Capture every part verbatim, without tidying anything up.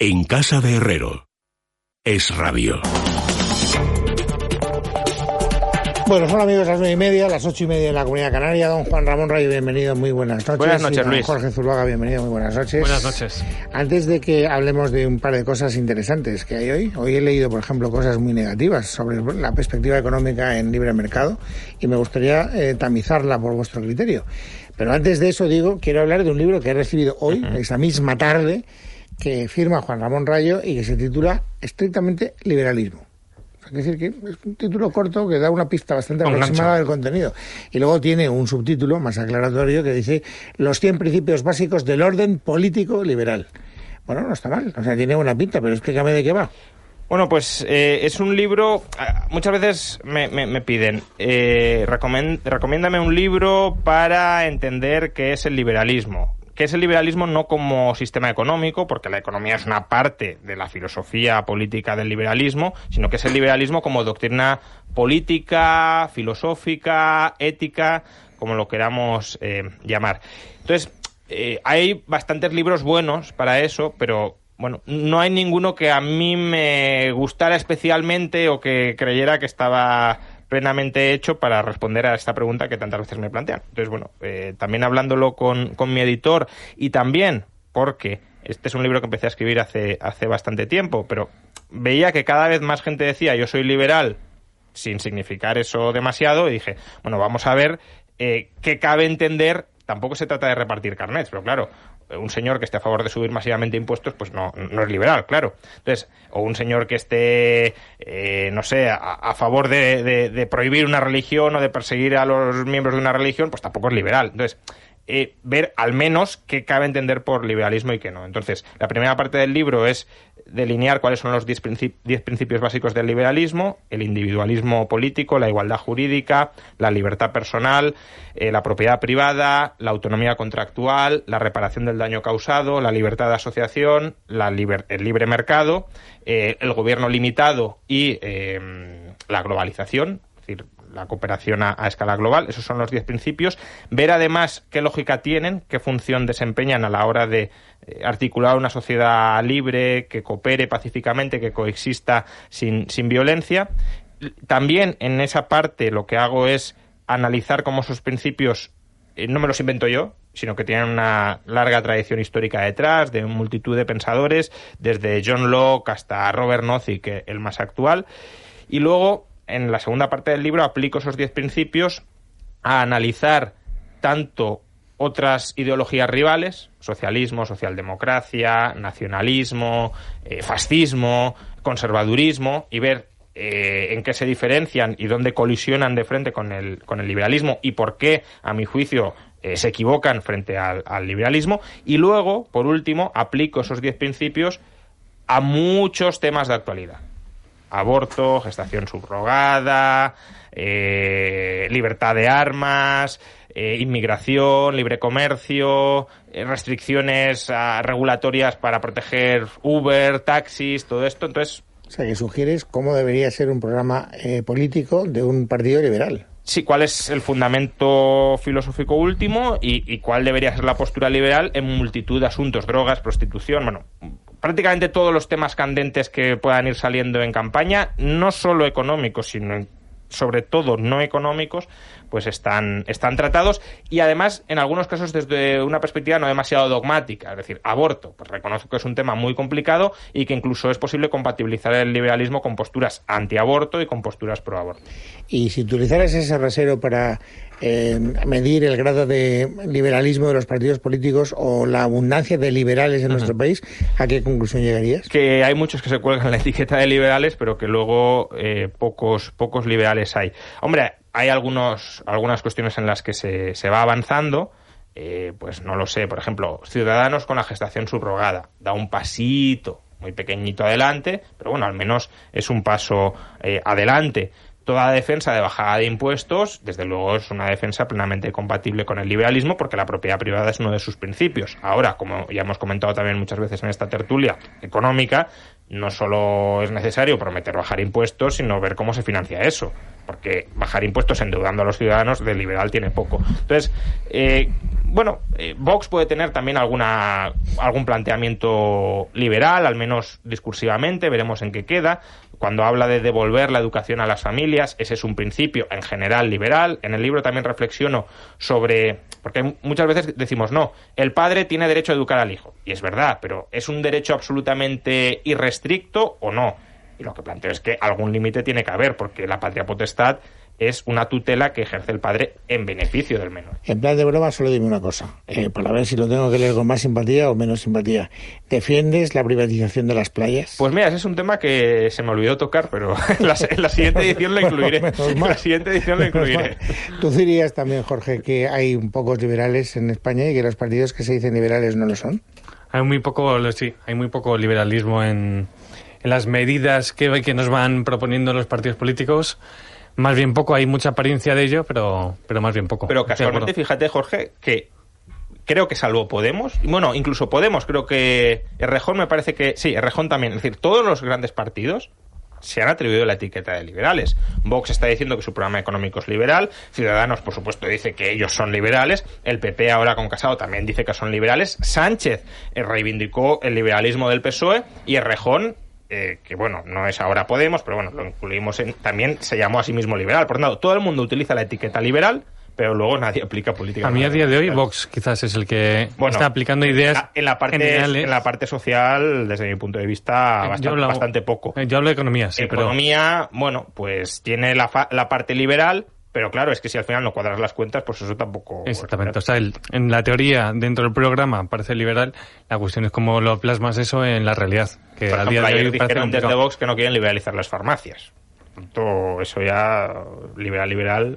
En casa de Herrero. Es Radio. Bueno, son amigos las nueve y media, las ocho y media en la Comunidad Canaria. Don Juan Ramón Rayo, bienvenido, muy buenas noches. Buenas noches, y don Luis. Jorge Zuluaga, bienvenido, muy buenas noches. Buenas noches. Antes de que hablemos de un par de cosas interesantes que hay hoy, hoy he leído, por ejemplo, cosas muy negativas sobre la perspectiva económica en libre mercado y me gustaría eh, tamizarla por vuestro criterio. Pero antes de eso, digo, quiero hablar de un libro que he recibido hoy, uh-huh. esta misma tarde, que firma Juan Ramón Rayo y que se titula estrictamente Liberalismo. Es decir, que es un título corto que da una pista bastante un aproximada gancho. del contenido. Y luego tiene un subtítulo más aclaratorio que dice los cien principios básicos del orden político liberal. Bueno, no está mal, o sea, tiene buena pinta, pero explícame de qué va. Bueno, pues eh, es un libro, muchas veces me, me, me piden, eh, recomiend, recomiéndame un libro para entender qué es el liberalismo. ¿Qué es el liberalismo? No como sistema económico, porque la economía es una parte de la filosofía política del liberalismo, sino que es el liberalismo como doctrina política, filosófica, ética, como lo queramos eh, llamar. Entonces, eh, hay bastantes libros buenos para eso, pero bueno, no hay ninguno que a mí me gustara especialmente o que creyera que estaba plenamente hecho para responder a esta pregunta que tantas veces me plantean. Entonces, bueno, eh, también hablándolo con, con mi editor y también porque este es un libro que empecé a escribir hace, hace bastante tiempo, pero veía que cada vez más gente decía yo soy liberal sin significar eso demasiado y dije, bueno, vamos a ver eh, qué cabe entender. Tampoco se trata de repartir carnets, pero claro, un señor que esté a favor de subir masivamente impuestos, pues no, no es liberal, claro. Entonces, o un señor que esté, eh, no sé, a, a favor de, de, de prohibir una religión o de perseguir a los miembros de una religión, pues tampoco es liberal. Entonces, eh, ver al menos qué cabe entender por liberalismo y qué no. Entonces, la primera parte del libro es delinear cuáles son los diez principi- diez principios básicos del liberalismo: el individualismo político, la igualdad jurídica, la libertad personal, eh, la propiedad privada, la autonomía contractual, la reparación del daño causado, la libertad de asociación, la liber- el libre mercado, eh, el gobierno limitado y eh, la globalización, es decir, la cooperación a, a escala global. Esos son los diez principios. Ver además qué lógica tienen, qué función desempeñan a la hora de eh, articular una sociedad libre, que coopere pacíficamente, que coexista sin, sin violencia. También en esa parte lo que hago es analizar cómo esos principios eh, no me los invento yo, sino que tienen una larga tradición histórica detrás, de multitud de pensadores, desde John Locke hasta Robert Nozick, el más actual. Y luego, en la segunda parte del libro, aplico esos diez principios a analizar tanto otras ideologías rivales, socialismo, socialdemocracia, nacionalismo, eh, fascismo, conservadurismo, y ver eh, en qué se diferencian y dónde colisionan de frente con el, con el liberalismo y por qué, a mi juicio, eh, se equivocan frente al, al liberalismo. Y luego, por último, aplico esos diez principios a muchos temas de actualidad: aborto, gestación subrogada, eh, libertad de armas, eh, inmigración, libre comercio, eh, restricciones uh, regulatorias para proteger Uber, taxis, todo esto. Entonces, o sea, que sugieres cómo debería ser un programa eh, político de un partido liberal. Sí, cuál es el fundamento filosófico último y, y cuál debería ser la postura liberal en multitud de asuntos: drogas, prostitución, bueno, prácticamente todos los temas candentes que puedan ir saliendo en campaña, no solo económicos, sino sobre todo no económicos, pues están, están tratados, y además en algunos casos desde una perspectiva no demasiado dogmática. Es decir, aborto, pues reconozco que es un tema muy complicado y que incluso es posible compatibilizar el liberalismo con posturas antiaborto y con posturas proaborto. Y si utilizaras ese rasero para eh, medir el grado de liberalismo de los partidos políticos o la abundancia de liberales en uh-huh. nuestro país, ¿a qué conclusión llegarías? Que hay muchos que se cuelgan la etiqueta de liberales, pero que luego eh, pocos, pocos liberales hay. Hombre, hay algunos, algunas cuestiones en las que se, se va avanzando, eh, pues no lo sé, por ejemplo, Ciudadanos con la gestación subrogada, da un pasito muy pequeñito adelante, pero bueno, al menos es un paso eh, adelante. Toda defensa de bajada de impuestos, desde luego, es una defensa plenamente compatible con el liberalismo, porque la propiedad privada es uno de sus principios. Ahora, como ya hemos comentado también muchas veces en esta tertulia económica, no solo es necesario prometer bajar impuestos, sino ver cómo se financia eso. porque bajar impuestos endeudando a los ciudadanos de liberal tiene poco. Entonces, eh, bueno, eh, Vox puede tener también alguna algún planteamiento liberal, al menos discursivamente, veremos en qué queda. Cuando habla de devolver la educación a las familias, ese es un principio en general liberal. En el libro también reflexiono sobre... Porque muchas veces decimos, no, el padre tiene derecho a educar al hijo. Y es verdad, pero ¿es un derecho absolutamente irrestricto o no? Y lo que planteo es que algún límite tiene que haber, porque la patria potestad es una tutela que ejerce el padre en beneficio del menor. En plan de broma, solo dime una cosa, eh, para ver si lo tengo que leer con más simpatía o menos simpatía. ¿Defiendes la privatización de las playas? Pues mira, ese es un tema que se me olvidó tocar, pero en la, en la siguiente edición lo incluiré. Bueno, en la siguiente edición lo incluiré. Tú dirías también, Jorge, que hay pocos liberales en España y que los partidos que se dicen liberales no lo son. Hay muy poco, sí, hay muy poco liberalismo en, en las medidas que, que nos van proponiendo los partidos políticos. Más bien poco, hay mucha apariencia de ello, pero, pero más bien poco. Pero casualmente, fíjate, Jorge, que creo que salvo Podemos, bueno, incluso Podemos, creo que Errejón me parece que... Sí, Errejón también. Es decir, todos los grandes partidos se han atribuido la etiqueta de liberales. Vox está diciendo que su programa económico es liberal, Ciudadanos, por supuesto, dice que ellos son liberales, el P P ahora con Casado también dice que son liberales, Sánchez eh, reivindicó el liberalismo del P S O E y Errejón... Eh, que bueno, no es ahora Podemos, pero bueno, lo incluimos en, también se llamó a sí mismo liberal. Por lo tanto, todo el mundo utiliza la etiqueta liberal, pero luego nadie aplica política. A mí a día de hoy Vox quizás es el que bueno, está aplicando ideas en la parte generales. En la parte social, desde mi punto de vista, bastante, hablo, bastante poco. Yo hablo de economía, sí, Economía, pero... bueno, pues tiene la, fa- la parte liberal, pero claro, es que si al final no cuadras las cuentas, pues eso tampoco... Exactamente, o sea, el, en la teoría, dentro del programa, parece liberal, la cuestión es cómo lo plasmas eso en la realidad. Que Por a ejemplo, día de ayer hoy dijeron desde Vox que no quieren liberalizar las farmacias. Todo eso ya, liberal, liberal...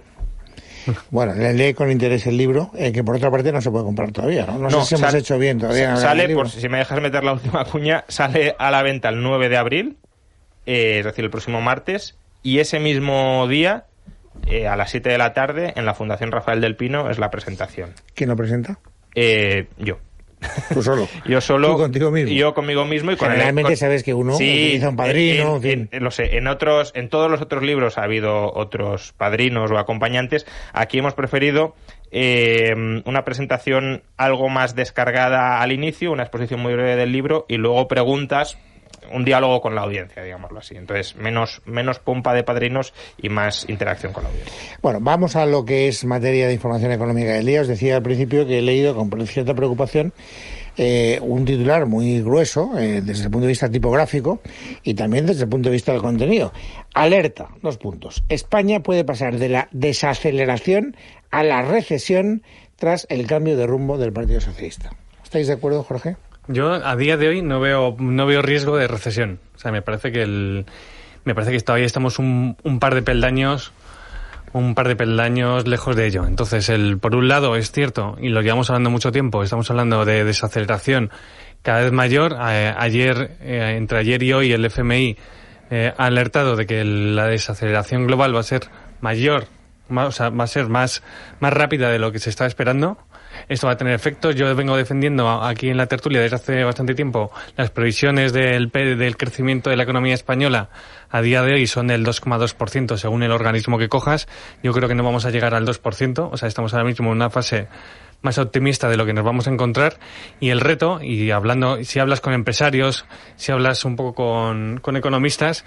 Bueno, le lee con interés el libro, eh, que por otra parte no se puede comprar todavía, ¿no? No, no sé si sal, hemos hecho bien todavía. Sale, por si me dejas meter la última cuña, sale a la venta el nueve de abril, eh, es decir, el próximo martes, y ese mismo día... Eh, a las siete de la tarde en la Fundación Rafael del Pino es la presentación. ¿Quién lo presenta? Eh, yo. ¿Tú solo? Yo solo. ¿Tú contigo mismo? Yo conmigo mismo y con Generalmente el, con... sabes que uno sí, utiliza un padrino. En, en, en, lo sé. En otros, en todos los otros libros ha habido otros padrinos o acompañantes. Aquí hemos preferido eh, una presentación algo más descargada al inicio, una exposición muy breve del libro y luego preguntas. Un diálogo con la audiencia, digámoslo así. Entonces, menos, menos pompa de padrinos y más interacción con la audiencia. Bueno, vamos a lo que es materia de información económica del día. Os decía al principio que he leído con cierta preocupación eh, un titular muy grueso eh, desde el punto de vista tipográfico y también desde el punto de vista del contenido. Alerta, dos puntos. España puede pasar de la desaceleración a la recesión tras el cambio de rumbo del Partido Socialista. ¿Estáis de acuerdo, Jorge? Yo a día de hoy no veo no veo riesgo de recesión. O sea, me parece que el me parece que todavía estamos un, un par de peldaños un par de peldaños lejos de ello. Entonces, el por un lado es cierto y lo llevamos hablando mucho tiempo. Estamos hablando de desaceleración cada vez mayor. Eh, ayer eh, entre ayer y hoy el F M I eh, ha alertado de que el, la desaceleración global va a ser mayor, más, o sea, va a ser más más rápida de lo que se estaba esperando. Esto va a tener efectos. Yo vengo defendiendo aquí en la tertulia desde hace bastante tiempo las previsiones del, del crecimiento de la economía española a día de hoy son del dos coma dos por ciento según el organismo que cojas. Yo creo que no vamos a llegar al dos por ciento, o sea, estamos ahora mismo en una fase más optimista de lo que nos vamos a encontrar y el reto, y hablando, si hablas con empresarios, si hablas un poco con, con economistas,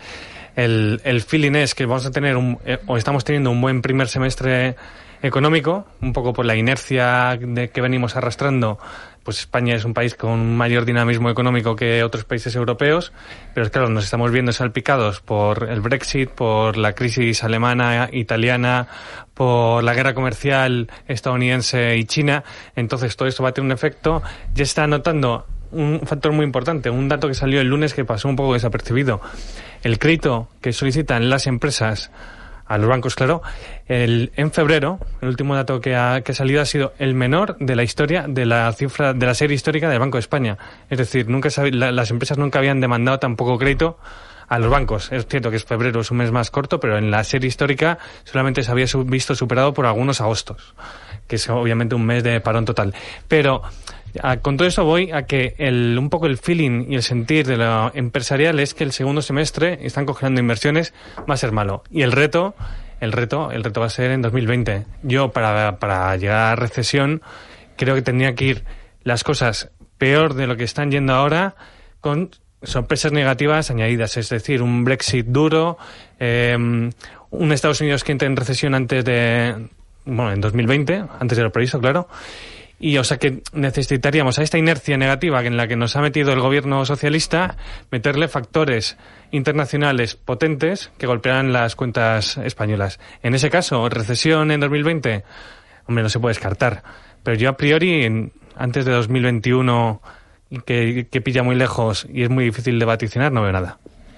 el, el feeling es que vamos a tener un, eh, o estamos teniendo un buen primer semestre económico, un poco por la inercia de que venimos arrastrando. Pues España es un país con un mayor dinamismo económico que otros países europeos, pero es claro, nos estamos viendo salpicados por el Brexit, por la crisis alemana, italiana, por la guerra comercial estadounidense y China. Entonces todo esto va a tener un efecto. Ya está notando un factor muy importante, un dato que salió el lunes que pasó un poco desapercibido. El crédito que solicitan las empresas a los bancos, claro, el, en febrero, el último dato que ha, que ha salido ha sido el menor de la historia de la cifra de la serie histórica del Banco de España. Es decir, nunca sabi, la, las empresas nunca habían demandado tan poco crédito a los bancos. Es cierto que es febrero, es un mes más corto, pero en la serie histórica solamente se había sub, visto superado por algunos agostos, que es obviamente un mes de parón total. Pero a, con todo eso voy a que el, un poco el feeling y el sentir de lo empresarial es que el segundo semestre están congelando inversiones, va a ser malo. Y el reto el reto, el reto va a ser en dos mil veinte. Yo, para, para llegar a recesión, creo que tendría que ir las cosas peor de lo que están yendo ahora, con sorpresas negativas añadidas, es decir, un Brexit duro, eh, un Estados Unidos que entre en recesión antes de, bueno, en dos mil veinte, antes de lo previsto, claro. Y, o sea, que necesitaríamos a esta inercia negativa en la que nos ha metido el gobierno socialista, meterle factores internacionales potentes que golpearan las cuentas españolas. En ese caso, recesión en dos mil veinte, hombre, no se puede descartar. Pero yo, a priori, en, antes de dos mil veintiuno, que, que pilla muy lejos y es muy difícil de vaticinar, no veo nada.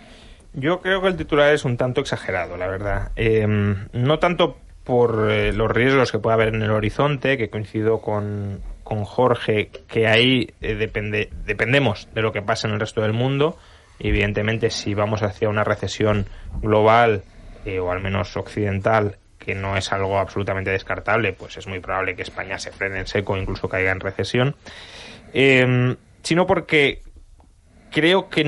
Yo creo que el titular es un tanto exagerado, la verdad. Eh, no tanto por eh, los riesgos que puede haber en el horizonte, que coincido con, con Jorge, que ahí eh, depende, dependemos de lo que pasa en el resto del mundo. Y evidentemente, si vamos hacia una recesión global, eh, o al menos occidental, que no es algo absolutamente descartable, pues es muy probable que España se frene en seco, incluso caiga en recesión. Eh, sino porque creo que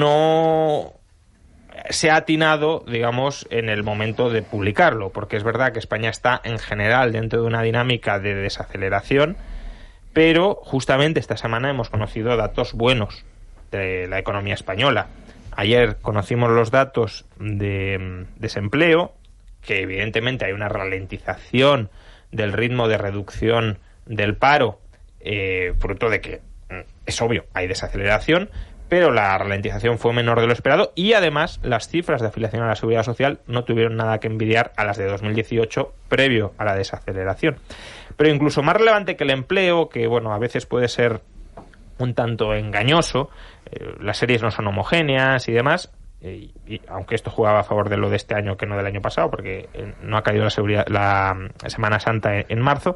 no se ha atinado, digamos, en el momento de publicarlo, porque es verdad que España está en general dentro de una dinámica de desaceleración, pero justamente esta semana hemos conocido datos buenos de la economía española. Ayer conocimos los datos de desempleo, que evidentemente hay una ralentización del ritmo de reducción del paro, eh, fruto de que, es obvio, hay desaceleración, pero la ralentización fue menor de lo esperado y además las cifras de afiliación a la Seguridad Social no tuvieron nada que envidiar a las de dos mil dieciocho previo a la desaceleración. Pero incluso más relevante que el empleo, que bueno, a veces puede ser un tanto engañoso, eh, las series no son homogéneas y demás, eh, y aunque esto jugaba a favor de lo de este año que no del año pasado, porque eh, no ha caído la, seguridad, la Semana Santa en, en marzo,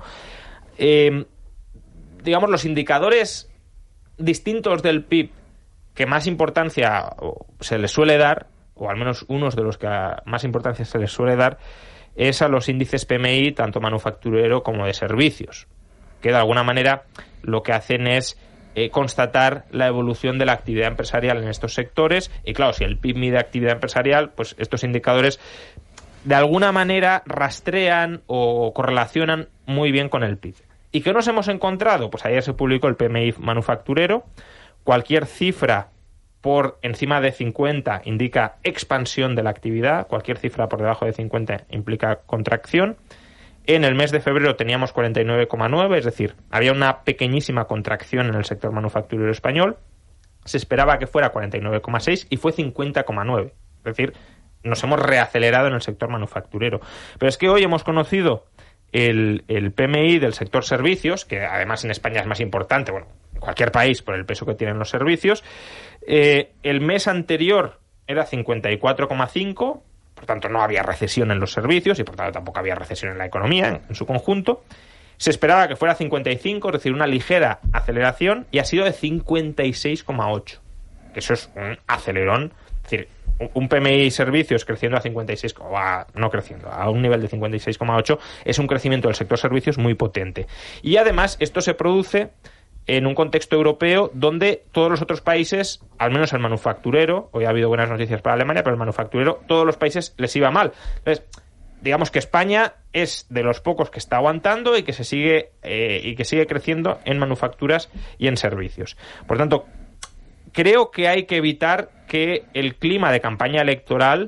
eh, digamos, los indicadores distintos del P I B que más importancia se les suele dar, o al menos unos de los que más importancia se les suele dar, es a los índices P M I, tanto manufacturero como de servicios, que de alguna manera lo que hacen es eh, constatar la evolución de la actividad empresarial en estos sectores. Y claro, si el P I B mide actividad empresarial, pues estos indicadores de alguna manera rastrean o correlacionan muy bien con el P I B. ¿Y qué nos hemos encontrado? Pues ayer se publicó el P M I manufacturero. Cualquier cifra por encima de cincuenta indica expansión de la actividad, cualquier cifra por debajo de cincuenta implica contracción. En el mes de febrero teníamos cuarenta y nueve coma nueve, es decir, había una pequeñísima contracción en el sector manufacturero español. Se esperaba que fuera cuarenta y nueve coma seis y fue cincuenta coma nueve, es decir, nos hemos reacelerado en el sector manufacturero. Pero es que hoy hemos conocido el, el P M I del sector servicios, que además en España es más importante, bueno, cualquier país por el peso que tienen los servicios. Eh, el mes anterior era cincuenta y cuatro coma cinco, por tanto no había recesión en los servicios y por tanto tampoco había recesión en la economía en, en su conjunto. Se esperaba que fuera cincuenta y cinco, es decir, una ligera aceleración, y ha sido de cincuenta y seis coma ocho, que eso es un acelerón. Es decir, un P M I servicios creciendo a cincuenta y seis, o a, no creciendo, a un nivel de cincuenta y seis coma ocho, es un crecimiento del sector servicios muy potente. Y además esto se produce en un contexto europeo donde todos los otros países, al menos el manufacturero, hoy ha habido buenas noticias para Alemania, pero el manufacturero, todos los países les iba mal. Entonces, digamos que España es de los pocos que está aguantando y que se sigue eh, y que sigue creciendo en manufacturas y en servicios. Por tanto, creo que hay que evitar que el clima de campaña electoral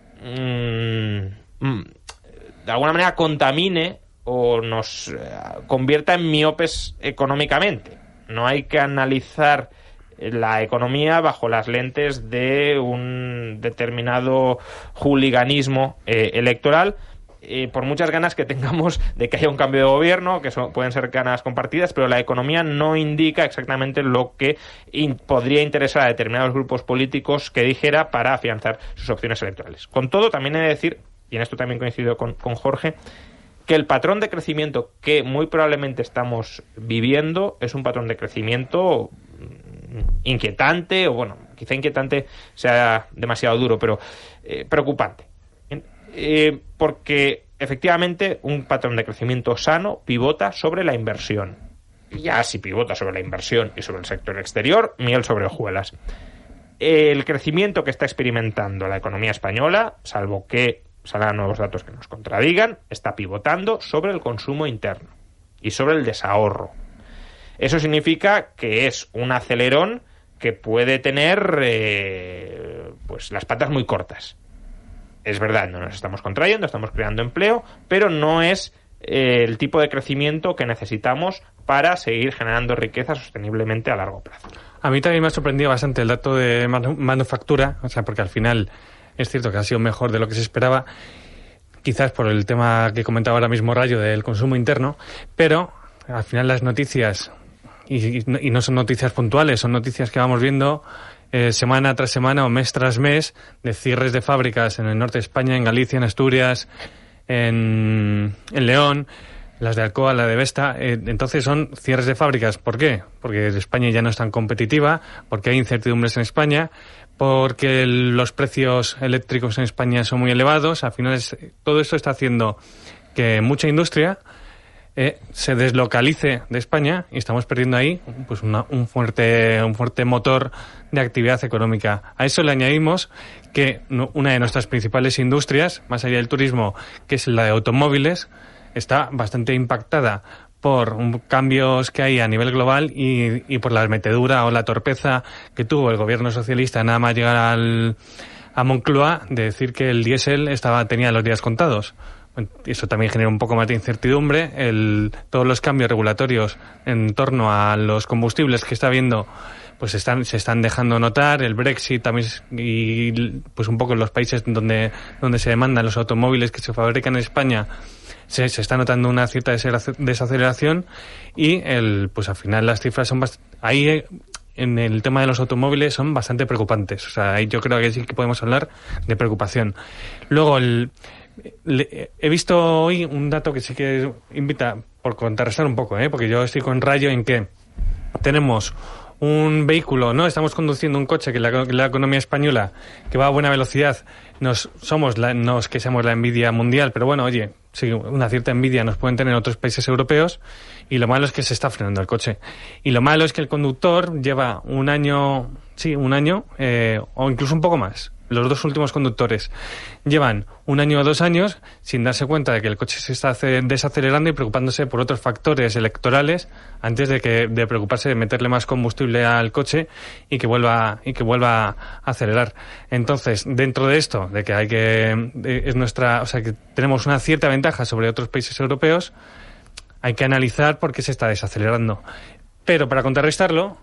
mmm, mmm, de alguna manera contamine o nos eh, convierta en miopes económicamente. No hay que analizar la economía bajo las lentes de un determinado hooliganismo eh, electoral, eh, por muchas ganas que tengamos de que haya un cambio de gobierno, que son, pueden ser ganas compartidas, pero la economía no indica exactamente lo que in, podría interesar a determinados grupos políticos que dijera para afianzar sus opciones electorales. Con todo, también he de decir, y en esto también coincido con, con Jorge, que el patrón de crecimiento que muy probablemente estamos viviendo es un patrón de crecimiento inquietante, o bueno, quizá inquietante sea demasiado duro, pero eh, preocupante. Eh, porque efectivamente un patrón de crecimiento sano pivota sobre la inversión. Y ya si pivota sobre la inversión y sobre el sector exterior, miel sobre hojuelas. El crecimiento que está experimentando la economía española, salvo que salgan nuevos datos que nos contradigan, está pivotando sobre el consumo interno y sobre el desahorro. Eso significa que es un acelerón que puede tener eh, pues las patas muy cortas. Es verdad, no nos estamos contrayendo, estamos creando empleo, pero no es eh, el tipo de crecimiento que necesitamos para seguir generando riqueza sosteniblemente a largo plazo. A mí también me ha sorprendido bastante el dato de manu- manufactura, o sea, porque al final es cierto que ha sido mejor de lo que se esperaba, quizás por el tema que comentaba ahora mismo Rayo del consumo interno, pero al final las noticias, y, y no son noticias puntuales, son noticias que vamos viendo eh, semana tras semana o mes tras mes de cierres de fábricas en el norte de España, en Galicia, en Asturias, en, en León, las de Alcoa, la de Vesta. Eh, entonces son cierres de fábricas. ¿Por qué? Porque España ya no es tan competitiva, porque hay incertidumbres en España, porque el, los precios eléctricos en España son muy elevados. Al final es, todo esto está haciendo que mucha industria eh, se deslocalice de España y estamos perdiendo ahí pues una, un fuerte un fuerte motor de actividad económica. A eso le añadimos que no, una de nuestras principales industrias, más allá del turismo, que es la de automóviles, está bastante impactada por un, cambios que hay a nivel global y, y por la metedura o la torpeza que tuvo el gobierno socialista nada más llegar al, a Moncloa de decir que el diésel estaba tenía los días contados. Eso también genera un poco más de incertidumbre. El, todos los cambios regulatorios en torno a los combustibles que está habiendo pues están, se están dejando notar. El Brexit también y pues un poco en los países donde, donde se demandan los automóviles que se fabrican en España se, se está notando una cierta desaceleración y el pues al final las cifras son bast- ahí en el tema de los automóviles son bastante preocupantes. O sea, ahí yo creo que sí que podemos hablar de preocupación. Luego el Le, he visto hoy un dato que sí que invita, por contrarrestar un poco, ¿eh? Porque yo estoy con Rayo en que tenemos un vehículo, ¿no? Estamos conduciendo un coche que la, la economía española, que va a buena velocidad, nos somos la, no es que seamos la envidia mundial, pero bueno, oye, sí, una cierta envidia nos pueden tener otros países europeos, y lo malo es que se está frenando el coche. Y lo malo es que el conductor lleva un año, sí, un año, eh, o incluso un poco más. Los dos últimos conductores llevan un año o dos años sin darse cuenta de que el coche se está desacelerando y preocupándose por otros factores electorales antes de que de preocuparse de meterle más combustible al coche y que vuelva y que vuelva a acelerar. Entonces, dentro de esto, de que hay que es nuestra, o sea, que tenemos una cierta ventaja sobre otros países europeos, hay que analizar por qué se está desacelerando. Pero para contrarrestarlo,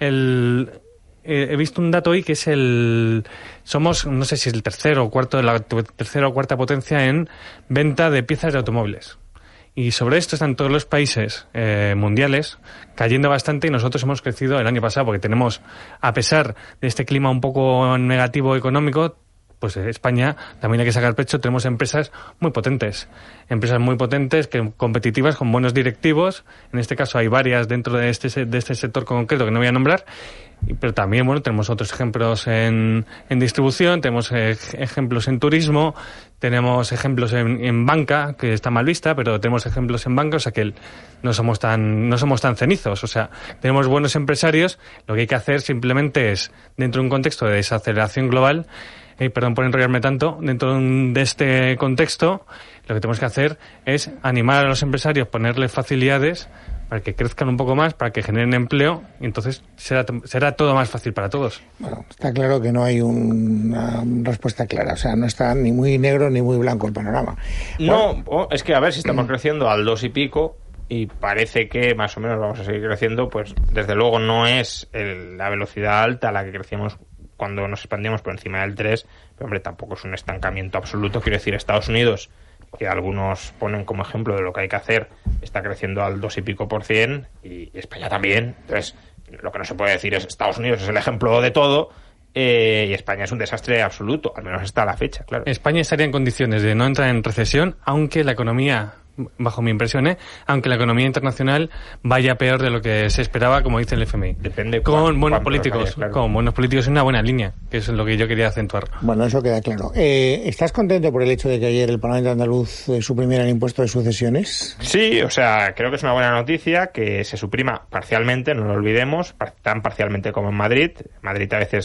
el he visto un dato hoy que es el somos no sé si es el tercero o cuarto de la tercera o cuarta potencia en venta de piezas de automóviles, y sobre esto están todos los países eh, mundiales cayendo bastante, y nosotros hemos crecido el año pasado porque tenemos, a pesar de este clima un poco negativo económico, pues España también hay que sacar pecho. Tenemos empresas muy potentes, empresas muy potentes, que competitivas, con buenos directivos. En este caso hay varias dentro de este de este sector concreto que no voy a nombrar, pero también, bueno, tenemos otros ejemplos en, en distribución, tenemos eh, ejemplos en turismo, tenemos ejemplos en, en banca, que está mal vista, pero tenemos ejemplos en banca, o sea que el, no somos tan no somos tan cenizos, o sea, tenemos buenos empresarios. Lo que hay que hacer simplemente es, dentro de un contexto de desaceleración global, Eh, perdón por enrollarme tanto, dentro de este contexto, lo que tenemos que hacer es animar a los empresarios, ponerles facilidades para que crezcan un poco más, para que generen empleo, y entonces será, será todo más fácil para todos. Bueno, está claro que no hay un, una respuesta clara, o sea, no está ni muy negro ni muy blanco el panorama. No, bueno, es que a ver, si estamos creciendo al dos y pico, y parece que más o menos vamos a seguir creciendo, pues desde luego no es el, la velocidad alta a la que crecíamos cuando nos expandimos por encima del tres, pero hombre, tampoco es un estancamiento absoluto. Quiero decir, Estados Unidos, que algunos ponen como ejemplo de lo que hay que hacer, está creciendo al dos y pico por cien, y España también. Entonces, lo que no se puede decir es Estados Unidos es el ejemplo de todo, eh, y España es un desastre absoluto, al menos hasta la fecha, claro. España estaría en condiciones de no entrar en recesión, aunque la economía, bajo mi impresión, ¿eh? aunque la economía internacional vaya peor de lo que se esperaba, como dice el F M I. Depende. Con cuán, buenos cuán políticos, vayas, claro. con buenos políticos en una buena línea, que es lo que yo quería acentuar. Bueno, eso queda claro. Eh, ¿Estás contento por el hecho de que ayer el Parlamento andaluz eh, suprimiera el impuesto de sucesiones? Sí, o sea, creo que es una buena noticia que se suprima parcialmente, no lo olvidemos, tan parcialmente como en Madrid. Madrid a veces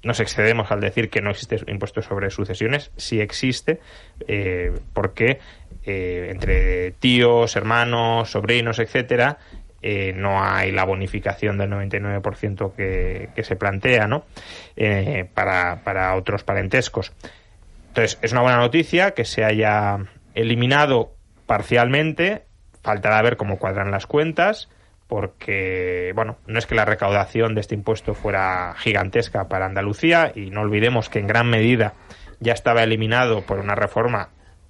nos excedemos al decir que no existe impuesto sobre sucesiones. Sí existe, eh, porque eh, entre tíos, hermanos, sobrinos, etcétera, eh, no hay la bonificación del noventa y nueve por ciento que, que se plantea, ¿no? Eh, para, para otros parentescos. Entonces, es una buena noticia que se haya eliminado parcialmente. Faltará ver cómo cuadran las cuentas, porque, bueno, no es que la recaudación de este impuesto fuera gigantesca para Andalucía, y no olvidemos que en gran medida ya estaba eliminado por una reforma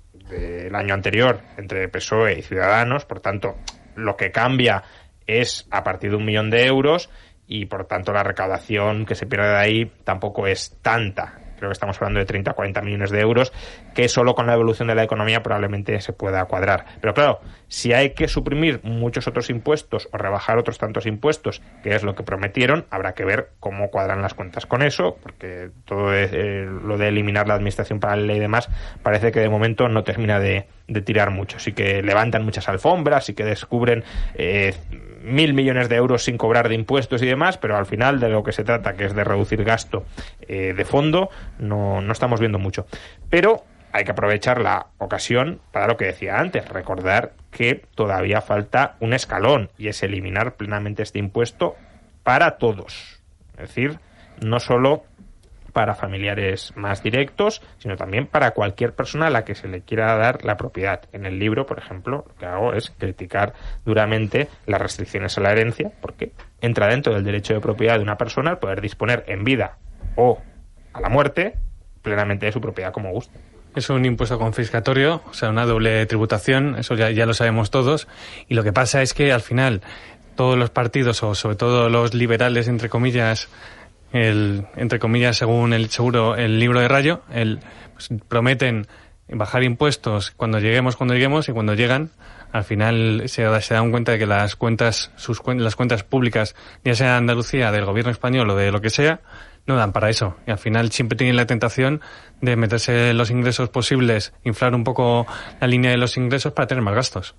del año anterior entre P S O E y Ciudadanos. Por tanto, lo que cambia es a partir de un millón de euros, y por tanto la recaudación que se pierde de ahí tampoco es tanta. Creo que estamos hablando de treinta a cuarenta millones de euros, que solo con la evolución de la economía probablemente se pueda cuadrar. Pero claro, si hay que suprimir muchos otros impuestos o rebajar otros tantos impuestos, que es lo que prometieron, habrá que ver cómo cuadran las cuentas con eso, porque todo de, eh, lo de eliminar la administración paralela y demás parece que de momento no termina de, de tirar mucho. Sí que levantan muchas alfombras, sí que descubren eh, mil millones de euros sin cobrar de impuestos y demás, pero al final de lo que se trata, que es de reducir gasto eh, de fondo, no, no estamos viendo mucho. Pero hay que aprovechar la ocasión para lo que decía antes, recordar que todavía falta un escalón, y es eliminar plenamente este impuesto para todos. Es decir, no solo para familiares más directos, sino también para cualquier persona a la que se le quiera dar la propiedad. En el libro, por ejemplo, lo que hago es criticar duramente las restricciones a la herencia, porque entra dentro del derecho de propiedad de una persona el poder disponer en vida o a la muerte plenamente de su propiedad como guste. Es un impuesto confiscatorio, o sea, una doble tributación, eso ya, ya lo sabemos todos, y lo que pasa es que al final todos los partidos, o sobre todo los liberales, entre comillas, el, entre comillas, según el seguro, el libro de Rayo, el, pues, prometen bajar impuestos cuando lleguemos, cuando lleguemos, y cuando llegan, al final se, da, se dan cuenta de que las cuentas, sus las cuentas públicas, ya sea de Andalucía, del gobierno español o de lo que sea, no dan para eso. Y al final siempre tienen la tentación de meterse los ingresos posibles, inflar un poco la línea de los ingresos para tener más gastos.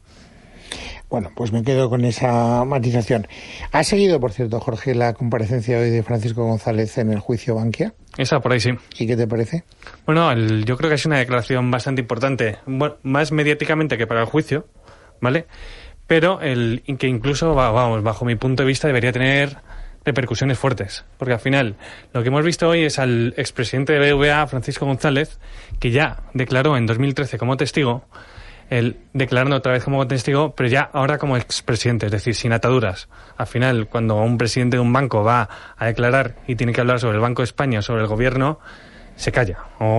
Bueno, pues me quedo con esa matización. ¿Ha seguido, por cierto, Jorge, la comparecencia hoy de Francisco González en el juicio Bankia? Esa, por ahí sí. ¿Y qué te parece? Bueno, el, yo creo que es una declaración bastante importante, bueno, más mediáticamente que para el juicio, ¿vale? Pero el que incluso, vamos, bajo mi punto de vista, debería tener repercusiones fuertes, porque al final lo que hemos visto hoy es al expresidente de B B V A, Francisco González, que ya declaró en dos mil trece como testigo, el declarando otra vez como testigo, pero ya ahora como expresidente, es decir, sin ataduras. Al final, cuando un presidente de un banco va a declarar y tiene que hablar sobre el Banco de España, sobre el gobierno, se calla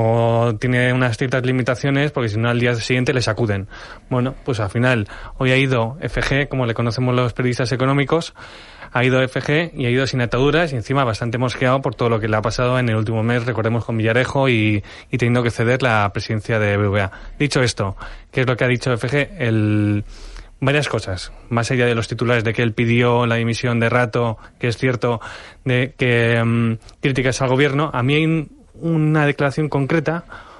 o tiene unas ciertas limitaciones, porque si no al día siguiente le sacuden. Bueno, pues al final hoy ha ido F G, como le conocemos los periodistas económicos, ha ido F G y ha ido sin ataduras, y encima bastante mosqueado por todo lo que le ha pasado en el último mes, recordemos, con Villarejo y, y teniendo que ceder la presidencia de B B V A. Dicho esto, ¿qué es lo que ha dicho F G? El, varias cosas, más allá de los titulares de que él pidió la dimisión de Rato, que es cierto, de que um, críticas al gobierno. A mí hay un, una declaración concreta,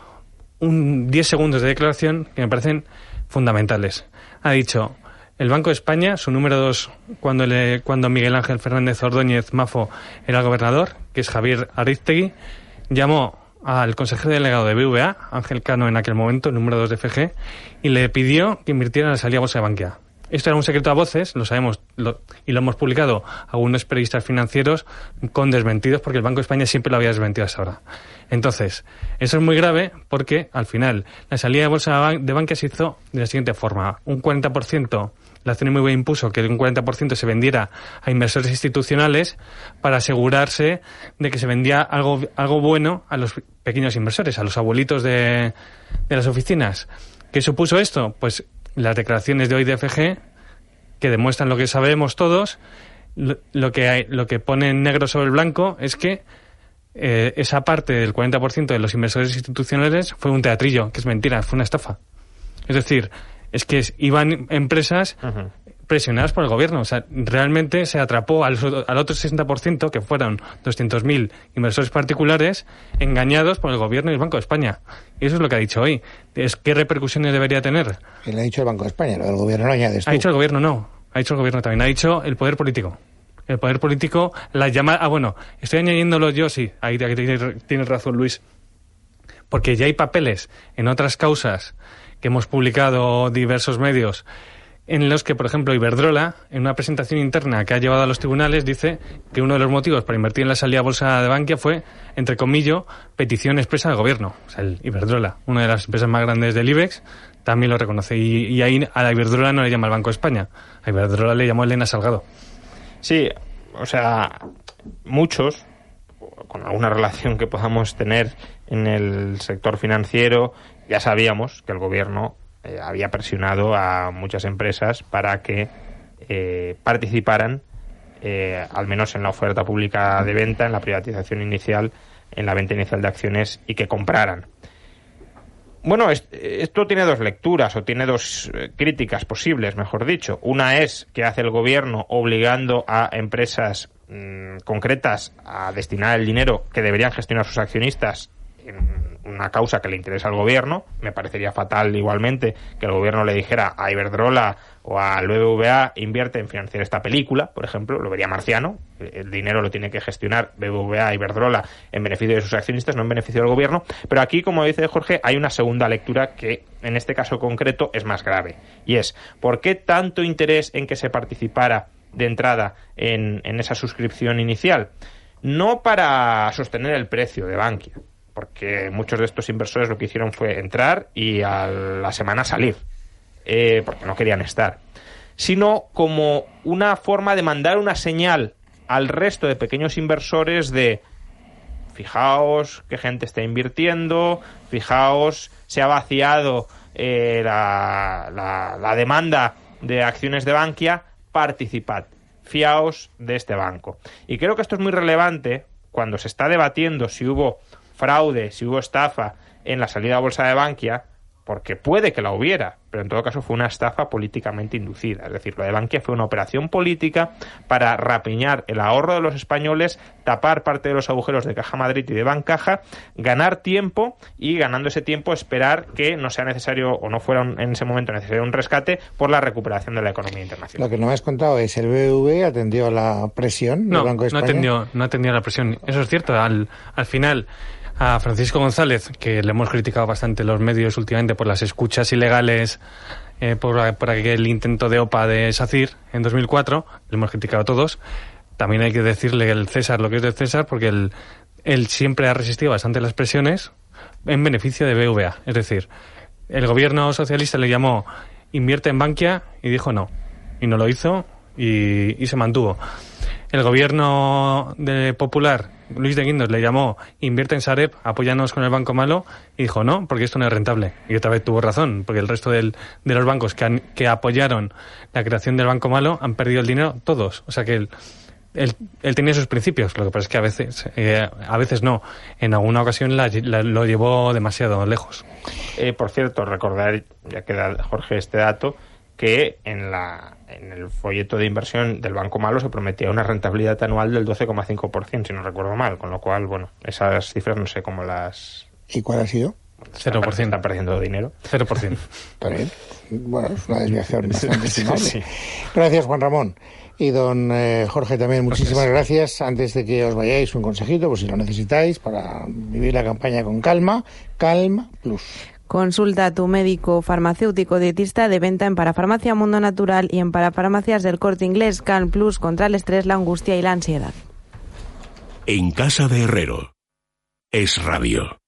un diez segundos de declaración que me parecen fundamentales. Ha dicho: el Banco de España, su número dos, cuando le, cuando Miguel Ángel Fernández Ordóñez Mafo era gobernador, que es Javier Ariztegui, llamó al consejero delegado de B B V A, Ángel Cano en aquel momento, el número dos de F G, y le pidió que invirtiera en la salida a bolsa de Bankia. Esto era un secreto a voces, lo sabemos, lo, y lo hemos publicado algunos periodistas financieros con desmentidos, porque el Banco de España siempre lo había desmentido hasta ahora. Entonces, eso es muy grave, porque al final la salida de bolsa de Bankia se hizo de la siguiente forma: un cuarenta por ciento, la C N M V impuso que un cuarenta por ciento se vendiera a inversores institucionales para asegurarse de que se vendía algo, algo bueno a los pequeños inversores, a los abuelitos de, de las oficinas. ¿Qué supuso esto? Pues las declaraciones de hoy de F G, que demuestran lo que sabemos todos, lo, lo que hay, lo que pone en negro sobre el blanco es que eh, esa parte del cuarenta por ciento de los inversores institucionales fue un teatrillo, que es mentira, fue una estafa. Es decir, es que iban empresas uh-huh. presionadas por el gobierno. O sea, realmente se atrapó al, al otro sesenta por ciento, que fueron doscientos mil inversores particulares, engañados por el gobierno y el Banco de España. Y eso es lo que ha dicho hoy. Es ¿qué repercusiones debería tener? ¿Quién ha dicho el Banco de España? Lo del gobierno lo añades tú. Ha dicho el gobierno, no. Ha dicho el gobierno también. Ha dicho el poder político. el poder político, la llamada... Ah, bueno, estoy añadiéndolo yo, sí, ahí tienes, tienes razón, Luis, porque ya hay papeles en otras causas que hemos publicado diversos medios en los que, por ejemplo, Iberdrola, en una presentación interna que ha llevado a los tribunales, dice que uno de los motivos para invertir en la salida a bolsa de Bankia fue, entre comillas, petición expresa del gobierno. O sea, el Iberdrola, una de las empresas más grandes del IBEX, también lo reconoce. Y, y ahí a la Iberdrola no le llama el Banco de España. A Iberdrola le llamó Elena Salgado. Sí, o sea, muchos, con alguna relación que podamos tener en el sector financiero, ya sabíamos que el gobierno eh, había presionado a muchas empresas para que eh, participaran, eh, al menos en la oferta pública de venta, en la privatización inicial, en la venta inicial de acciones, y que compraran. Bueno, esto tiene dos lecturas, o tiene dos críticas posibles, mejor dicho. Una es que hace el gobierno obligando a empresas mmm, concretas a destinar el dinero que deberían gestionar sus accionistas en una causa que le interesa al gobierno. Me parecería fatal igualmente que el gobierno le dijera a Iberdrola o al B B V A invierte en financiar esta película, por ejemplo. Lo vería marciano. El dinero lo tiene que gestionar B B V A, Iberdrola, en beneficio de sus accionistas, no en beneficio del gobierno. Pero aquí, como dice Jorge, hay una segunda lectura que en este caso concreto es más grave, y es: ¿por qué tanto interés en que se participara de entrada en, en esa suscripción inicial? No para sostener el precio de Bankia, porque muchos de estos inversores lo que hicieron fue entrar y a la semana salir, eh, porque no querían estar, sino como una forma de mandar una señal al resto de pequeños inversores de: fijaos qué gente está invirtiendo, fijaos, se ha vaciado eh, la, la, la demanda de acciones de Bankia, participad, fiaos de este banco. Y creo que esto es muy relevante cuando se está debatiendo si hubo fraude, si hubo estafa en la salida a bolsa de Bankia, porque puede que la hubiera, pero en todo caso fue una estafa políticamente inducida. Es decir, lo de Bankia fue una operación política para rapiñar el ahorro de los españoles, tapar parte de los agujeros de Caja Madrid y de Bancaja, ganar tiempo y, ganando ese tiempo, esperar que no sea necesario, o no fuera un, en ese momento necesario, un rescate por la recuperación de la economía internacional. Lo que no me has contado es: ¿el B B V atendió a la presión no, del Banco de España? No atendió, no atendió a la presión. Eso es cierto. Al, al final, a Francisco González, que le hemos criticado bastante los medios últimamente por las escuchas ilegales, eh, por, por aquel intento de OPA de SACIR en dos mil cuatro, le hemos criticado a todos. También hay que decirle el César lo que es del César, porque él, él siempre ha resistido bastante las presiones en beneficio de B B V A. Es decir, el gobierno socialista le llamó invierte en Bankia y dijo no. Y no lo hizo y, y se mantuvo. El gobierno de Popular, Luis de Guindos, le llamó invierte en Sareb, apóyanos con el banco malo, y dijo no, porque esto no es rentable. Y otra vez tuvo razón, porque el resto del, de los bancos que, han, que apoyaron la creación del banco malo han perdido el dinero todos. O sea que él, él, él tenía sus principios, lo que pasa es que a veces, eh, a veces no. En alguna ocasión la, la, lo llevó demasiado lejos. Eh, por cierto, recordar, ya que da Jorge este dato, que en la en el folleto de inversión del Banco Malo se prometía una rentabilidad anual del doce coma cinco por ciento, si no recuerdo mal, con lo cual, bueno, esas cifras no sé cómo las... ¿Y cuál ha sido? cero por ciento. Están perdiendo dinero. cero por ciento. Pero, bueno, es una desviación bastante estimable. Sí. Gracias, Juan Ramón. Y don eh, Jorge también, muchísimas gracias. gracias. Antes de que os vayáis, un consejito, pues si lo necesitáis, para vivir la campaña con calma, Calma Plus. Consulta a tu médico farmacéutico dietista de venta en Parafarmacia Mundo Natural y en Parafarmacias del Corte Inglés. Calm Plus, contra el estrés, la angustia y la ansiedad. En casa de Herrero. Es Radio.